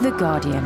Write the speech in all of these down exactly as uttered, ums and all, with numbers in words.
The Guardian.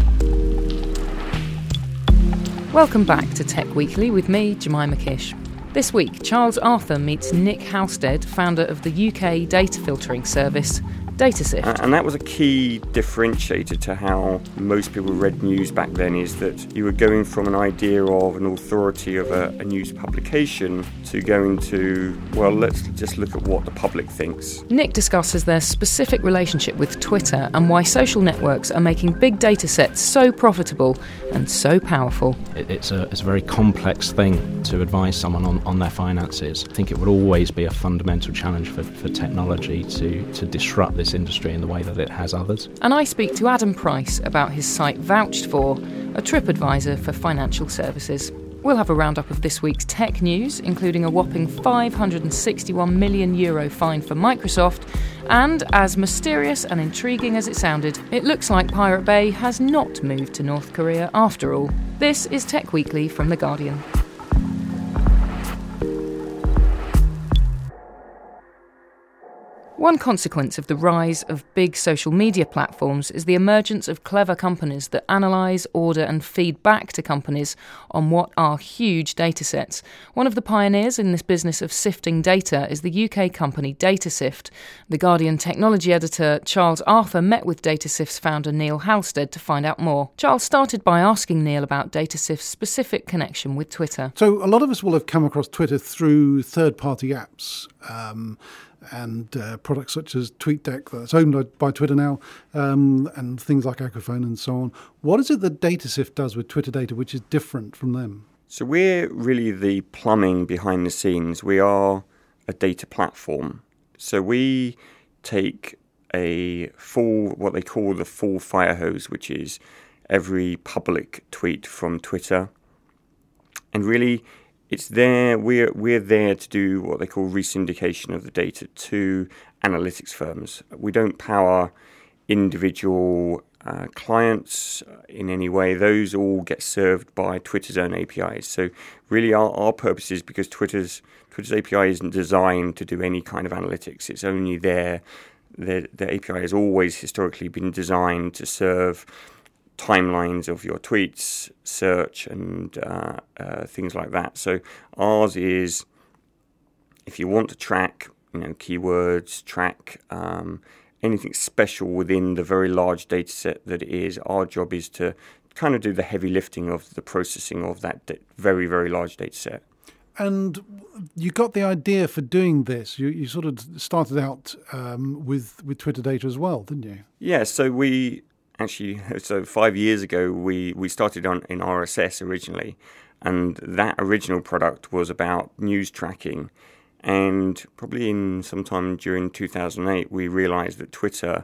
Welcome back to Tech Weekly with me, Jemima Kish. This week, Charles Arthur meets Nick Halstead, founder of the U K data filtering service, DataSift. And that was a key differentiator to how most people read news back then, is that you were going from an idea of an authority of a, a news publication to going to, well, let's just look at what the public thinks. Nick discusses their specific relationship with Twitter and why social networks are making big data sets so profitable and so powerful. It's a, it's a very complex thing to advise someone on, on their finances. I think it would always be a fundamental challenge for, for technology to, to disrupt this industry in the way that it has others. And I speak to Adam Price about his site Vouched For, a trip advisor for financial services. We'll have a roundup of this week's tech news, including a whopping five hundred sixty-one million euro fine for Microsoft. And as mysterious and intriguing as it sounded, it looks like Pirate Bay has not moved to North Korea after all. This is Tech Weekly from The Guardian. One consequence of the rise of big social media platforms is the emergence of clever companies that analyse, order and feed back to companies on what are huge datasets. One of the pioneers in this business of sifting data is the U K company DataSift. The Guardian technology editor Charles Arthur met with DataSift's founder Neil Halstead to find out more. Charles started by asking Neil about DataSift's specific connection with Twitter. So a lot of us will have come across Twitter through third-party apps. Um, and uh, products such as TweetDeck that's owned by Twitter now, um, and things like Acophone and so on. What is it that DataSift does with Twitter data which is different from them? So we're really the plumbing behind the scenes. We are a data platform. So we take a full, what they call the full fire hose, which is every public tweet from Twitter, and really It's there. We're we're there to do what they call resyndication of the data to analytics firms. We don't power individual uh, clients in any way. Those all get served by Twitter's own A P Is. So really, our, our purpose is because Twitter's Twitter's A P I isn't designed to do any kind of analytics. It's only there. The the A P I has always historically been designed to serve timelines of your tweets, search, and uh, uh, things like that. So ours is, if you want to track, you know, keywords, track um, anything special within the very large data set that it is, our job is to kind of do the heavy lifting of the processing of that da- very, very large data set. And you got the idea for doing this. You, you sort of started out um, with, with Twitter data as well, didn't you? Yeah, so we... Actually, so five years ago, we, we started on in R S S originally, and that original product was about news tracking. And probably in sometime during two thousand eight, we realized that Twitter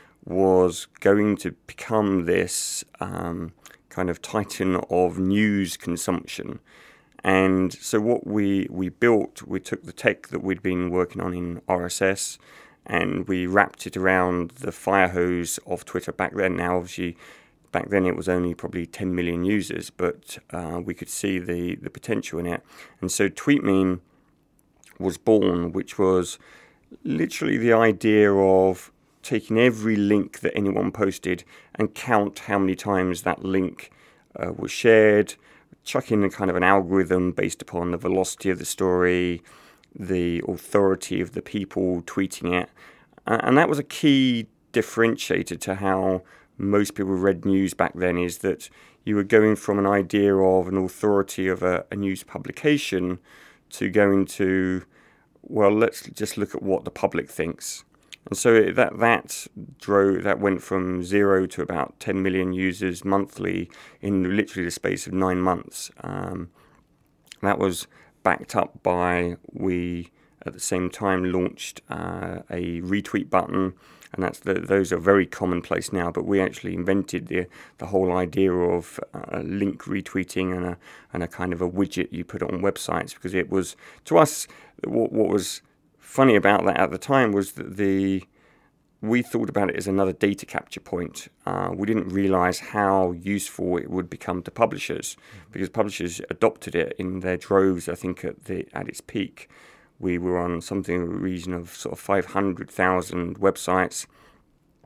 was going to become this um, kind of titan of news consumption. And so what we, we built, we took the tech that we'd been working on in R S S, and we wrapped it around the fire hose of Twitter back then. Now, obviously, back then it was only probably ten million users, but uh, we could see the, the potential in it. And so TweetMean was born, which was literally the idea of taking every link that anyone posted and count how many times that link uh, was shared, chuck in a kind of an algorithm based upon the velocity of the story, the authority of the people tweeting it. And that was a key differentiator to how most people read news back then, is that you were going from an idea of an authority of a, a news publication to going to, well, let's just look at what the public thinks. And so that that drove that went from zero to about ten million users monthly in literally the space of nine months. Um, that was backed up by, we at the same time launched uh, a retweet button, and that's the, those are very commonplace now, but we actually invented the the whole idea of uh, link retweeting and a and a kind of a widget you put on websites, because it was, to us, what, what was funny about that at the time was that the we thought about it as another data capture point. Uh, we didn't realize how useful it would become to publishers, because publishers adopted it in their droves. I think at the at its peak, we were on something in the region of sort of five hundred thousand websites.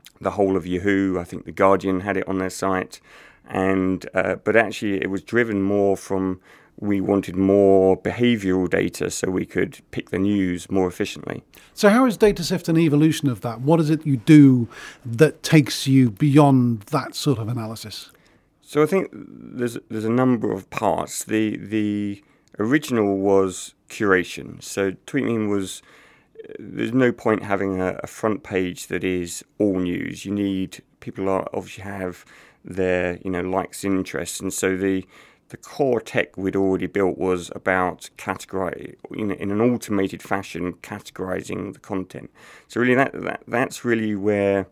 the whole of Yahoo. I think The Guardian had it on their site. And uh, but actually it was driven more from, we wanted more behavioural data so we could pick the news more efficiently. So how is DataSift an evolution of that? What is it you do that takes you beyond that sort of analysis? So I think there's there's a number of parts. The the original was curation. So TweetMeme was, there's no point having a, a front page that is all news. You need, people are obviously have their, you know, likes and interests, and so the the core tech we'd already built was about categorize, you know, in an automated fashion, categorizing the content. So really that, that that's really where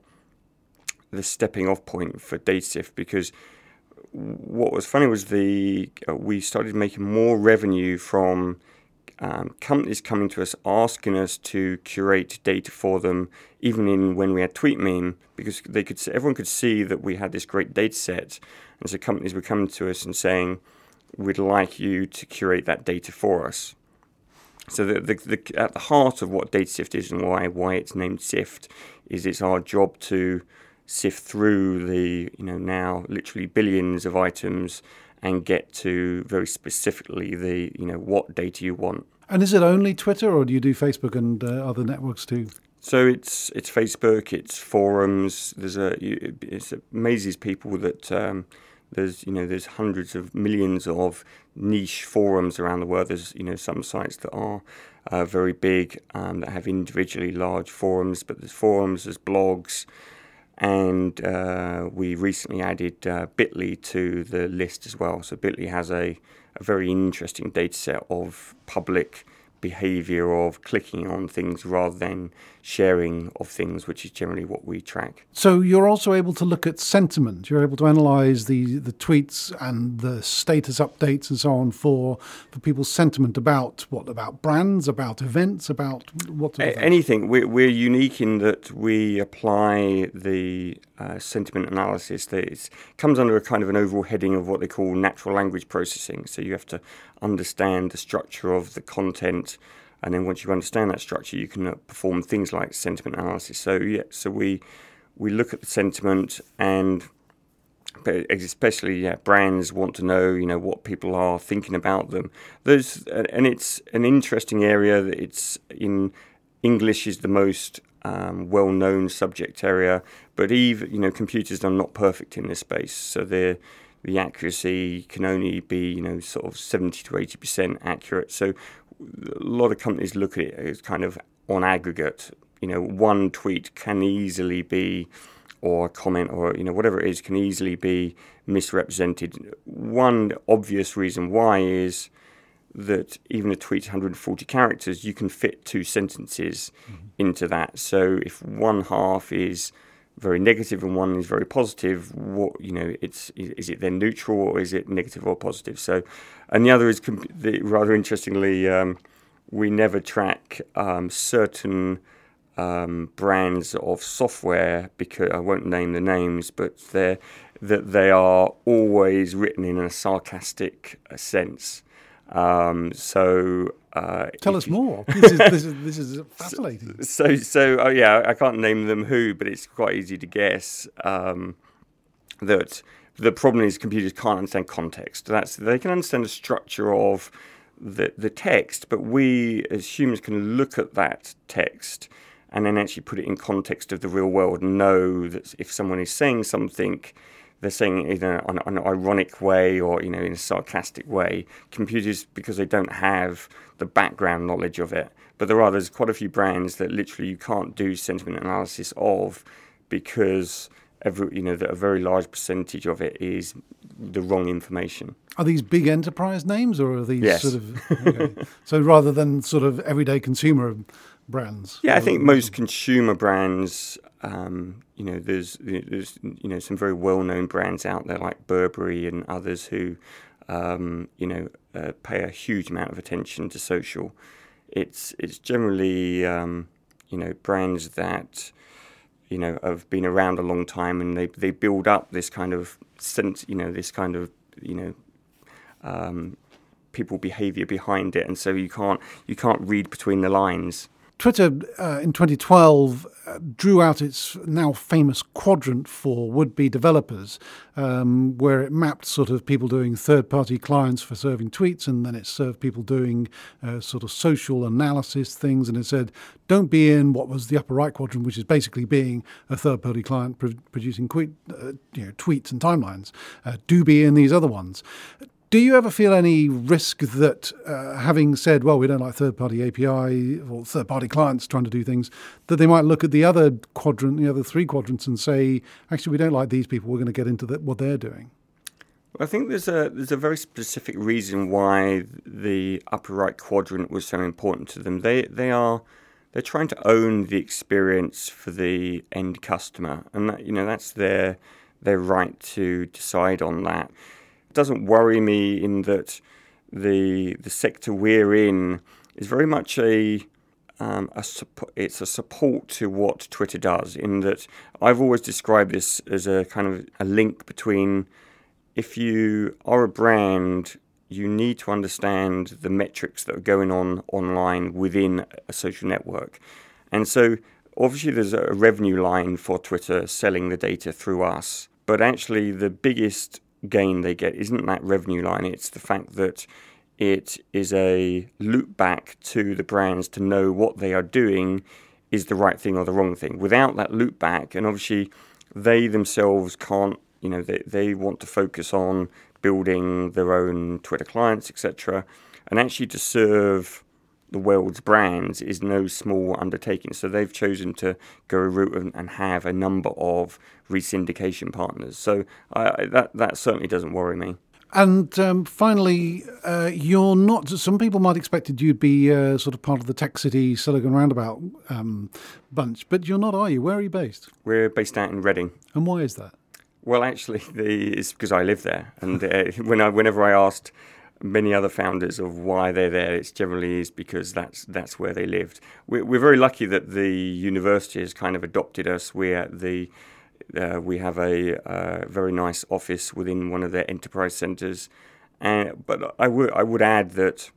the stepping off point for DataSift, because what was funny was the uh, we started making more revenue from um, companies coming to us asking us to curate data for them, even in when we had TweetMeme, because they could see, everyone could see that we had this great data set, and so companies were coming to us and saying, "We'd like you to curate that data for us." So the, the, the at the heart of what DataSift is and why why it's named Sift is it's our job to sift through the, you know, now literally billions of items and get to very specifically the, you know, what data you want. And is it only Twitter, or do you do Facebook and uh, other networks too? So it's it's Facebook, it's forums. There's a it amazes people that um, there's you know there's hundreds of millions of niche forums around the world. There's you know some sites that are uh, very big um, that have individually large forums, but there's forums, there's blogs. And uh, we recently added uh, Bitly to the list as well. So Bitly has a, a very interesting data set of public behavior of clicking on things rather than sharing of things, which is generally what we track. So you're also able to look at sentiment. You're able to analyse the, the tweets and the status updates and so on for for people's sentiment about what? About brands, about events, about what? Sort of A- anything. We're, we're unique in that we apply the uh, sentiment analysis that is, comes under a kind of an overall heading of what they call natural language processing. So you have to understand the structure of the content, and then once you understand that structure, you can uh, perform things like sentiment analysis. So yeah, so we we look at the sentiment, and especially yeah, brands want to know you know what people are thinking about them. There's and it's an interesting area that it's in. English is the most um, well-known subject area, but even you know computers are not perfect in this space, so they're the accuracy can only be, you know, sort of seventy to eighty percent accurate. So a lot of companies look at it as kind of on aggregate. You know, one tweet can easily be, or a comment, or, you know, whatever it is, can easily be misrepresented. One obvious reason why is that even a tweet's one hundred forty characters, you can fit two sentences mm-hmm. into that. So if one half is very negative and one is very positive, what you know it's is it then neutral or is it negative or positive? So and the other is comp- the, rather interestingly um, we never track um, certain um, brands of software, because I won't name the names, but they're that they are always written in a sarcastic sense. Um, so uh, tell us more. This is, this is this is fascinating. So so oh yeah, I can't name them who, but it's quite easy to guess um, that the problem is computers can't understand context. That's they can understand the structure of the the text, but we as humans can look at that text and then actually put it in context of the real world and know that if someone is saying something, they're saying it in a, an, an ironic way or, you know, in a sarcastic way. Computers, because they don't have the background knowledge of it. But there are there's quite a few brands that literally you can't do sentiment analysis of because every you know that a very large percentage of it is the wrong information. Are these big enterprise names, or are these yes. sort of okay. So rather than sort of everyday consumer brands? Yeah, I think most consumer brands. Um, you know, there's there's you know some very well-known brands out there like Burberry and others who, um, you know, uh, pay a huge amount of attention to social. It's it's generally um, you know brands that you know have been around a long time and they they build up this kind of sense, you know, this kind of you know um, people behaviour behind it, and so you can't you can't read between the lines. Twitter uh, in twenty twelve uh, drew out its now famous quadrant for would-be developers, um, where it mapped sort of people doing third-party clients for serving tweets, and then it served people doing uh, sort of social analysis things, and it said, don't be in what was the upper right quadrant, which is basically being a third-party client pro- producing tweet, uh, you know, tweets and timelines. Uh, do be in these other ones. Do you ever feel any risk that uh, having said, well, we don't like third-party A P I or third-party clients trying to do things, that they might look at the other quadrant, the other three quadrants and say, actually, we don't like these people, we're going to get into the, what they're doing? I think there's a there's a very specific reason why the upper right quadrant was so important to them. They they are they're trying to own the experience for the end customer, and that, you know, that's their their right to decide on that. It doesn't worry me in that the the sector we're in is very much a um, a support, it's a support to what Twitter does. In that, I've always described this as a kind of a link between, if you are a brand, you need to understand the metrics that are going on online within a social network, and so obviously there's a revenue line for Twitter selling the data through us, but actually the biggest gain they get isn't that revenue line. It's the fact that it is a loop back to the brands to know what they are doing is the right thing or the wrong thing. Without that loop back, and obviously they themselves can't, you know, they, they want to focus on building their own Twitter clients, et cetera. And actually to serve the world's brands is no small undertaking. So they've chosen to go a route and, and have a number of re-syndication partners. So I, that that certainly doesn't worry me. And um, finally, uh, you're not, some people might expected you'd be uh, sort of part of the Tech City Silicon Roundabout um, bunch, but you're not, are you? Where are you based? We're based out in Reading. And why is that? Well, actually, the, it's because I live there. And uh, when I, whenever I asked many other founders of why they're there, it's generally is because that's that's where they lived. We're, we're very lucky that the university has kind of adopted us. We're at the uh, we have a uh, very nice office within one of their enterprise centres, and but I would I would add that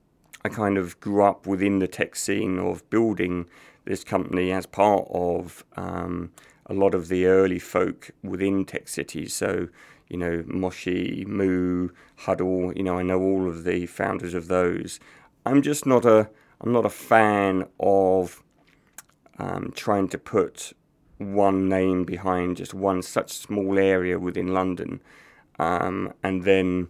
I kind of grew up within the tech scene of building this company as part of um, a lot of the early folk within Tech City. So, you know, Moshi, Moo, Huddle, you know, I know all of the founders of those. I'm just not a, I'm not a fan of um, trying to put one name behind just one such small area within London, um, and then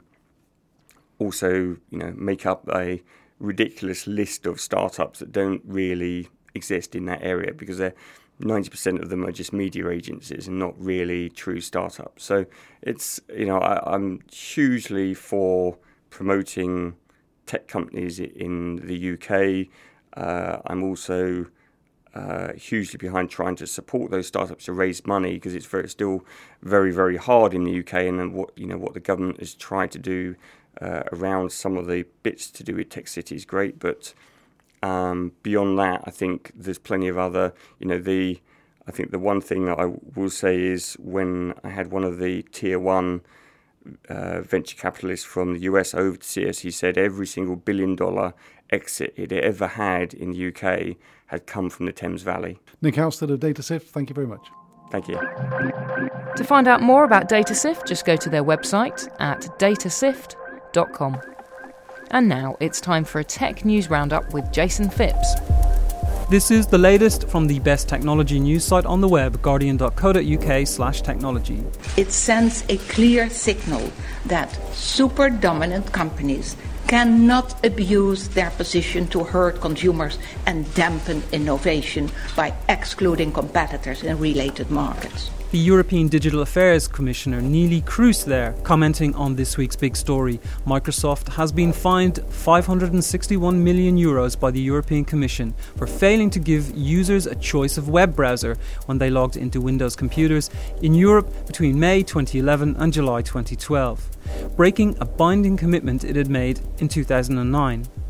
also, you know, make up a ridiculous list of startups that don't really exist in that area, because they're ninety percent of them are just media agencies and not really true startups. So it's, you know, I, I'm hugely for promoting tech companies in the U K. Uh, I'm also uh, hugely behind trying to support those startups to raise money, because it's very, still very, very hard in the U K. And then what, you know, what the government has tried to do uh, around some of the bits to do with Tech City is great, but Um, beyond that, I think there's plenty of other, you know, the, I think the one thing that I will say is when I had one of the tier one uh, venture capitalists from the U S over to see us, he said every single billion dollar exit it ever had in the U K had come from the Thames Valley. Nick Halstead of DataSift, thank you very much. Thank you. To find out more about DataSift, just go to their website at datasift dot com. And now it's time for a tech news roundup with Jason Phipps. This is the latest from the best technology news site on the web, guardian dot co dot uk slash technology. It sends a clear signal that super dominant companies cannot abuse their position to hurt consumers and dampen innovation by excluding competitors in related markets. The European Digital Affairs Commissioner Neelie Kroes there, commenting on this week's big story. Microsoft has been fined five hundred sixty-one million euros by the European Commission for failing to give users a choice of web browser when they logged into Windows computers in Europe between May twenty eleven and July twenty twelve, breaking a binding commitment it had made in two thousand nine.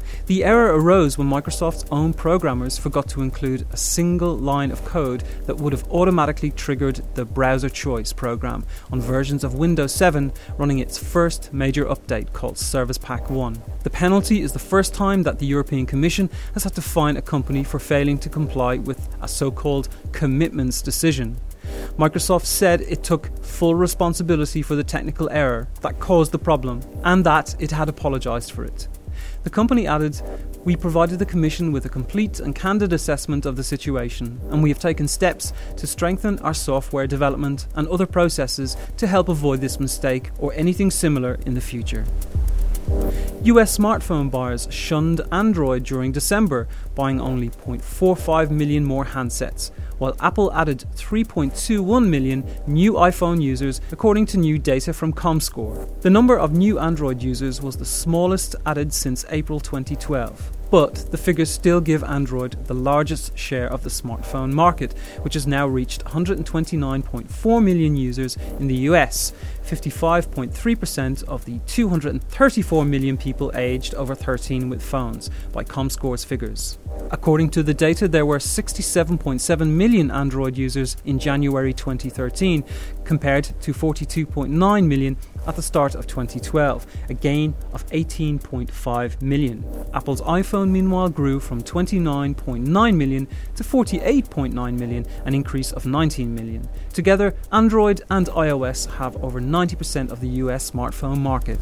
The error arose when Microsoft's own programmers forgot to include a single line of code that would have automatically triggered the Browser Choice program on versions of Windows seven running its first major update called Service Pack one. The penalty is the first time that the European Commission has had to fine a company for failing to comply with a so-called commitments decision. Microsoft said it took full responsibility for the technical error that caused the problem and that it had apologised for it. The company added, "We provided the Commission with a complete and candid assessment of the situation, and we have taken steps to strengthen our software development and other processes to help avoid this mistake or anything similar in the future." U S smartphone buyers shunned Android during December, buying only zero point four five million more handsets, while Apple added three point two one million new iPhone users, according to new data from Comscore. The number of new Android users was the smallest added since April twenty twelve. But the figures still give Android the largest share of the smartphone market, which has now reached one hundred twenty-nine point four million users in the U S, fifty-five point three percent of the two hundred thirty-four million people aged over thirteen with phones, by Comscore's figures. According to the data, there were sixty-seven point seven million Android users in January twenty thirteen, compared to forty-two point nine million at the start of twenty twelve, a gain of eighteen point five million. Apple's iPhone, meanwhile, grew from twenty-nine point nine million to forty-eight point nine million, an increase of nineteen million. Together, Android and iOS have over ninety percent of the U S smartphone market.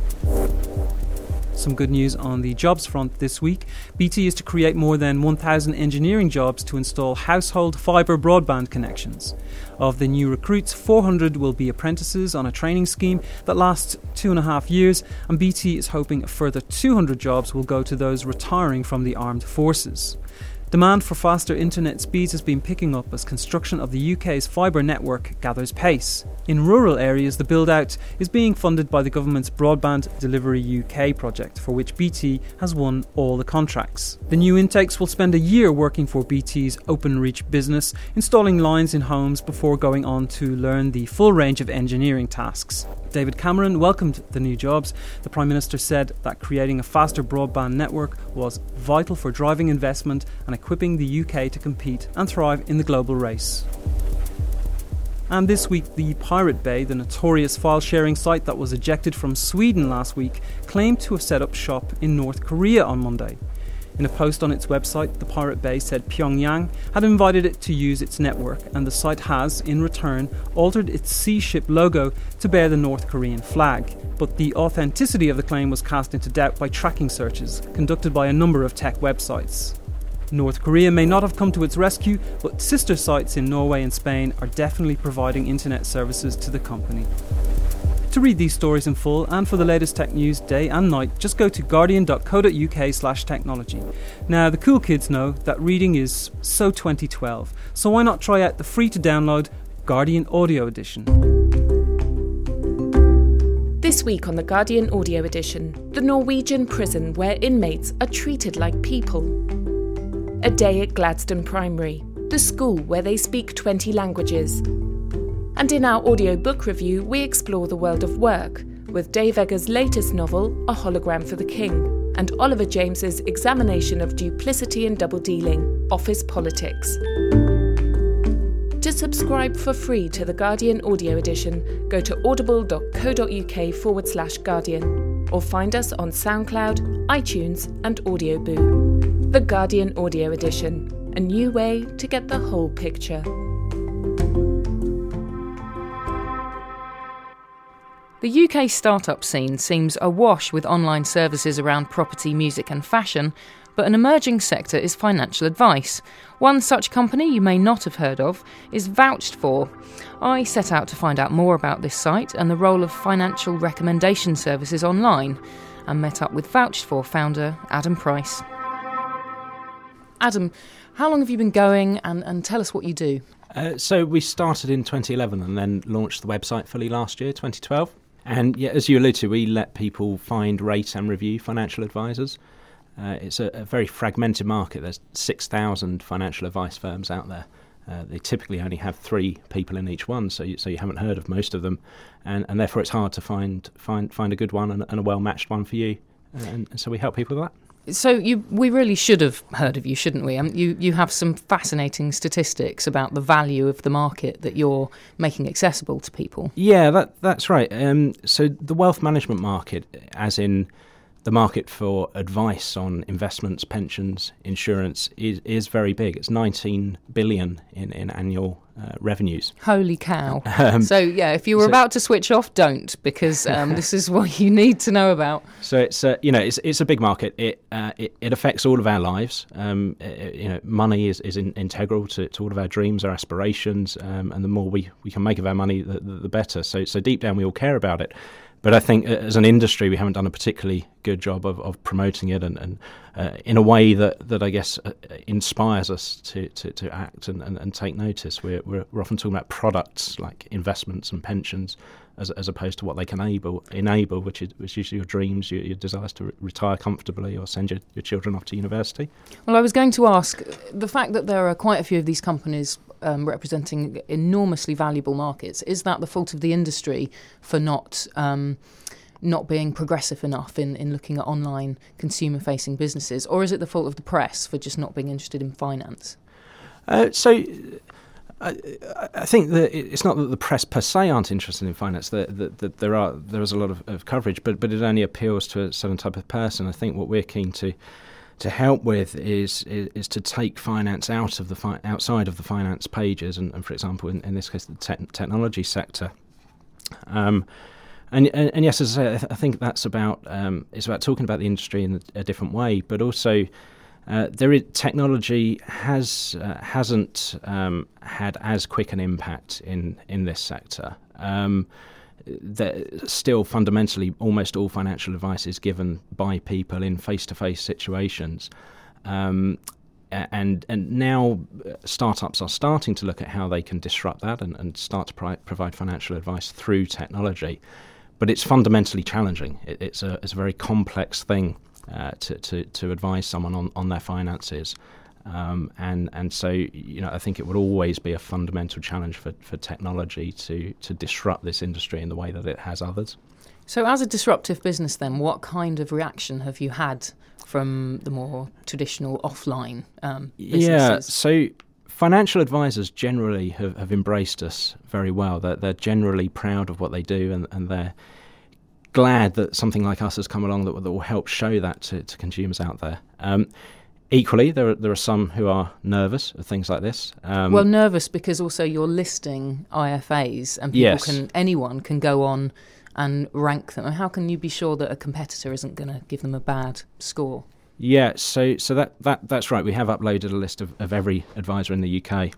Some good news on the jobs front this week. B T is to create more than one thousand engineering jobs to install household fibre broadband connections. Of the new recruits, four hundred will be apprentices on a training scheme that lasts two and a half years, and B T is hoping a further two hundred jobs will go to those retiring from the armed forces. Demand for faster internet speeds has been picking up as construction of the U K's fibre network gathers pace. In rural areas, the build-out is being funded by the government's Broadband Delivery U K project, for which B T has won all the contracts. The new intakes will spend a year working for B T's Openreach business, installing lines in homes before going on to learn the full range of engineering tasks. David Cameron welcomed the new jobs. The Prime Minister said that creating a faster broadband network was vital for driving investment and equipping the U K to compete and thrive in the global race. And this week, the Pirate Bay, the notorious file-sharing site that was ejected from Sweden last week, claimed to have set up shop in North Korea on Monday. In a post on its website, the Pirate Bay said Pyongyang had invited it to use its network, and the site has, in return, altered its Sea Ship logo to bear the North Korean flag. But the authenticity of the claim was cast into doubt by tracking searches conducted by a number of tech websites. North Korea may not have come to its rescue, but sister sites in Norway and Spain are definitely providing internet services to the company. To read these stories in full and for the latest tech news day and night, just go to guardian dot co dot uk slash technology. Now, the cool kids know that reading is so twenty twelve, so why not try out the free-to-download Guardian Audio Edition? This week on the Guardian Audio Edition, the Norwegian prison where inmates are treated like people. A day at Gladstone Primary, the school where they speak twenty languages. And in our audiobook review, we explore the world of work, with Dave Eggers' latest novel, A Hologram for the King, and Oliver James's examination of duplicity and double-dealing, Office Politics. To subscribe for free to the Guardian Audio Edition, go to audible dot co dot uk forward slash Guardian, or find us on SoundCloud, iTunes and Audioboo. The Guardian Audio Edition, a new way to get the whole picture. The U K startup scene seems awash with online services around property, music and fashion, but an emerging sector is financial advice. One such company you may not have heard of is Vouched For. I set out to find out more about this site and the role of financial recommendation services online, and met up with Vouched For founder Adam Price. Adam, how long have you been going, and, and tell us what you do? Uh, so we started in twenty eleven and then launched the website fully last year, twenty twelve. And yeah, as you alluded to, we let people find, rate and review financial advisors. Uh, it's a, a very fragmented market. There's six thousand financial advice firms out there. Uh, they typically only have three people in each one, so you, so you haven't heard of most of them. And, and therefore it's hard to find find find a good one and, and a well-matched one for you. And, and so we help people with that. So you, we really should have heard of you, shouldn't we? Um, you, you have some fascinating statistics about the value of the market that you're making accessible to people. Yeah, that that's right. Um, so the wealth management market, as in the market for advice on investments, pensions, insurance, is, is very big. It's nineteen billion in, in annual uh, revenues. Holy cow. Um, so, yeah, if you were so, about to switch off, don't, because um, this is what you need to know about. So it's uh, you know it's it's a big market. It uh, it, it affects all of our lives. Um, it, you know, money is is in, integral to, to all of our dreams, our aspirations, um, and the more we, we can make of our money, the, the, the better. So so deep down, we all care about it. But I think as an industry, we haven't done a particularly good job of, of promoting it and, and uh, in a way that, that I guess uh, inspires us to, to, to act and, and, and take notice. We're, we're, we're often talking about products like investments and pensions as, as opposed to what they can enable, enable which is, which is your dreams, your, your desires to re- retire comfortably or send your, your children off to university. Well, I was going to ask, the fact that there are quite a few of these companies Um, representing enormously valuable markets, is that the fault of the industry for not um, not being progressive enough in, in looking at online consumer-facing businesses, or is it the fault of the press for just not being interested in finance? Uh, so I, I think that it's not that the press per se aren't interested in finance. That, that, that there are there is a lot of, of coverage, but but it only appeals to a certain type of person. I think what we're keen to to help with is, is is to take finance out of the fi- outside of the finance pages, and, and for example, in, in this case, the te- technology sector. Um, and, and and yes, as I say, I, th- I think that's about um, it's about talking about the industry in a, a different way, but also uh, there is technology has uh, hasn't um, had as quick an impact in in this sector. Um, that still fundamentally almost all financial advice is given by people in face-to-face situations, um, and and now startups are starting to look at how they can disrupt that and, and start to pri- provide financial advice through technology, but it's fundamentally challenging. It, it's a it's a very complex thing uh, to, to to advise someone on, on their finances. Um, and and so you know I think it would always be a fundamental challenge for, for technology to, to disrupt this industry in the way that it has others. So as a disruptive business then, what kind of reaction have you had from the more traditional offline um, businesses? Yeah, so financial advisors generally have, have embraced us very well. They're, they're generally proud of what they do, and, and they're glad that something like us has come along that, that will help show that to, to consumers out there. Um, Equally, there are, there are some who are nervous of things like this. Um, well, nervous because also you're listing I F As, and people yes. can anyone can go on and rank them. And how can you be sure that a competitor isn't going to give them a bad score? Yeah, so so that, that that's right. We have uploaded a list of, of every advisor in the U K.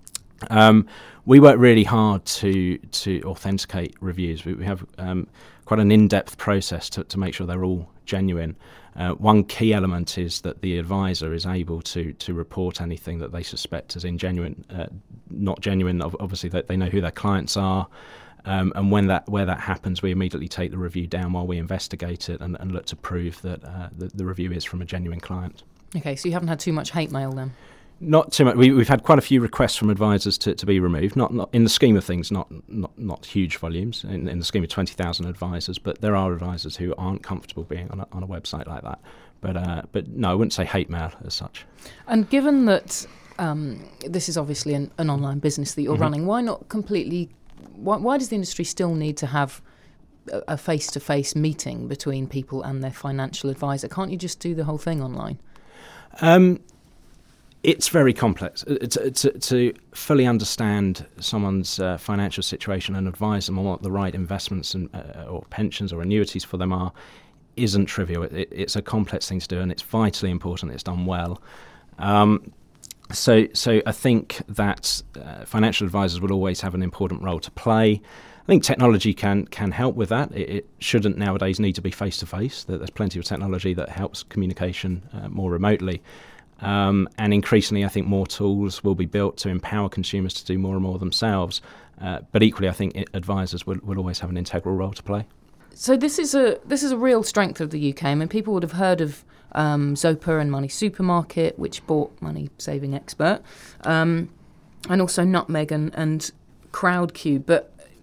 Um, we work really hard to to authenticate reviews. We, we have um, quite an in-depth process to, to make sure they're all genuine. Uh, one key element is that the advisor is able to to report anything that they suspect as ingenuine, uh, not genuine. Obviously, they, they know who their clients are, um, and when that where that happens, we immediately take the review down while we investigate it and, and look to prove that uh, the, the review is from a genuine client. Okay, so you haven't had too much hate mail then? Not too much. We, we've had quite a few requests from advisors to, to be removed. Not, not in the scheme of things, not not, not huge volumes in, in the scheme of twenty thousand advisors. But there are advisors who aren't comfortable being on a, on a website like that. But uh, but no, I wouldn't say hate mail as such. And given that um, this is obviously an, an online business that you're Mm-hmm. running, why not completely? Why, why does the industry still need to have a, a face-to-face meeting between people and their financial advisor? Can't you just do the whole thing online? Um. It's very complex. To, to, to fully understand someone's uh, financial situation and advise them on what the right investments and uh, or pensions or annuities for them are isn't trivial. It, it's a complex thing to do, and it's vitally important it's done well. Um, so, so I think that uh, financial advisors will always have an important role to play. I think technology can can help with that. It, it shouldn't nowadays need to be face-to-face. There's plenty of technology that helps communication uh, more remotely. Um, and increasingly, I think more tools will be built to empower consumers to do more and more themselves. Uh, but equally, I think it, advisors will, will always have an integral role to play. So this is a this is a real strength of the U K. I mean, people would have heard of um, Zopa and Money Supermarket, which bought Money Saving Expert, um, and also Nutmeg and, and Crowdcube. But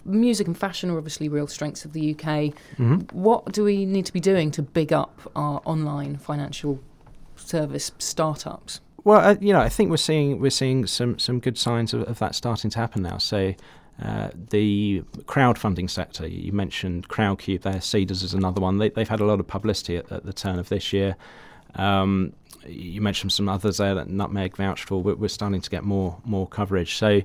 music and fashion are obviously real strengths of the U K. Mm-hmm. What do we need to be doing to big up our online financial service startups? Well, uh, you know, I think we're seeing we're seeing some some good signs of, of that starting to happen now. So, uh, the crowdfunding sector, you mentioned Crowdcube there, Seedrs is another one. They, they've had a lot of publicity at, at the turn of this year. Um, you mentioned some others there that Nutmeg vouched for. We're, we're starting to get more more coverage. So,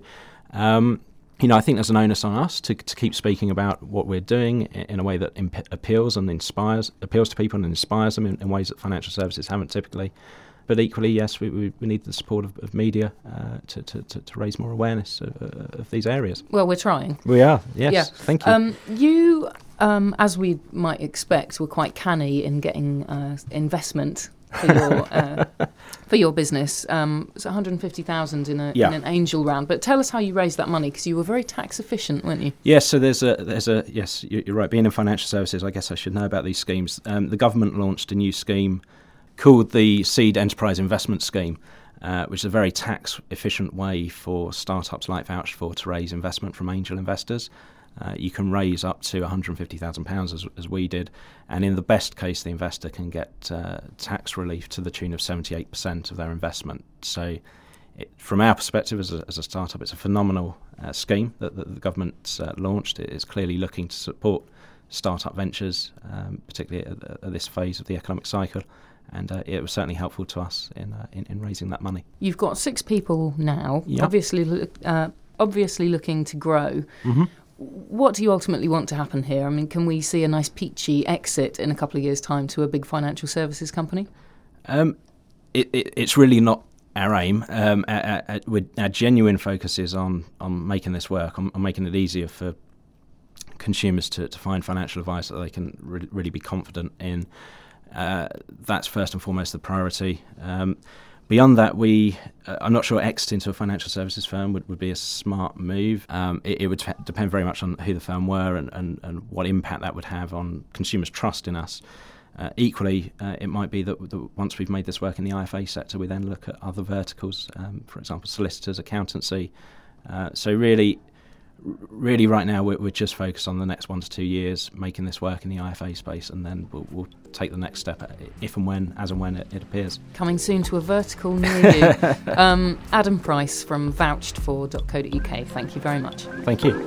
um, you know, I think there's an onus on us to to keep speaking about what we're doing in, in a way that imp- appeals and inspires appeals to people and inspires them in, in ways that financial services haven't typically. But equally, yes, we, we, we need the support of, of media uh, to, to, to raise more awareness of, uh, of these areas. Well, we're trying. We are, yes. Yeah. Thank you. Um, you, um, as we might expect, were quite canny in getting uh, investment for your uh, for your business. Um, it's one hundred fifty thousand in a yeah. in an angel round. But tell us how you raised that money, because you were very tax efficient, weren't you? Yes. So there's a there's a yes. You're right. Being in financial services, I guess I should know about these schemes. Um, the government launched a new scheme called the Seed Enterprise Investment Scheme, uh, which is a very tax-efficient way for startups like Vouched For to raise investment from angel investors. Uh, you can raise up to one hundred fifty thousand pounds, as, as we did, and in the best case, the investor can get uh, tax relief to the tune of seventy-eight percent of their investment. So, it, from our perspective as a, as a startup, it's a phenomenal uh, scheme that, that the government's uh, launched. It is clearly looking to support startup ventures, um, particularly at, at this phase of the economic cycle. And uh, it was certainly helpful to us in, uh, in in raising that money. You've got six people now, yep. obviously uh, obviously looking to grow. Mm-hmm. What do you ultimately want to happen here? I mean, can we see a nice peachy exit in a couple of years' time to a big financial services company? Um, it, it, it's really not our aim. Um, our, our, our genuine focus is on, on making this work, on, on making it easier for consumers to, to find financial advice that they can re- really be confident in. Uh, that's first and foremost the priority. Um, beyond that, we uh, I'm not sure exit into a financial services firm would, would be a smart move. Um, it, it would t- depend very much on who the firm were and, and, and what impact that would have on consumers' trust in us. Uh, equally, uh, it might be that, that once we've made this work in the I F A sector, we then look at other verticals, um, for example, solicitors, accountancy. Uh, so really, Really, right now, we're, we're just focused on the next one to two years, making this work in the I F A space, and then we'll, we'll take the next step if and when, as and when it, it appears. Coming soon to a vertical near you. um, Adam Price from vouched for dot co dot uk. Thank you very much. Thank you.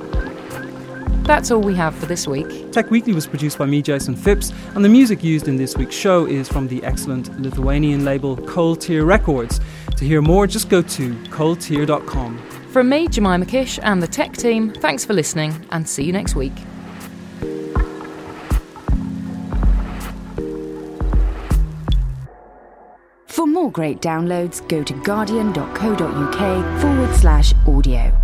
That's all we have for this week. Tech Weekly was produced by me, Jason Phipps, and the music used in this week's show is from the excellent Lithuanian label Cold Tear Records. To hear more, just go to cold tear dot com. From me, Jemima Kish, and the tech team, thanks for listening, and see you next week. For more great downloads, go to guardian dot co dot uk forward slash audio.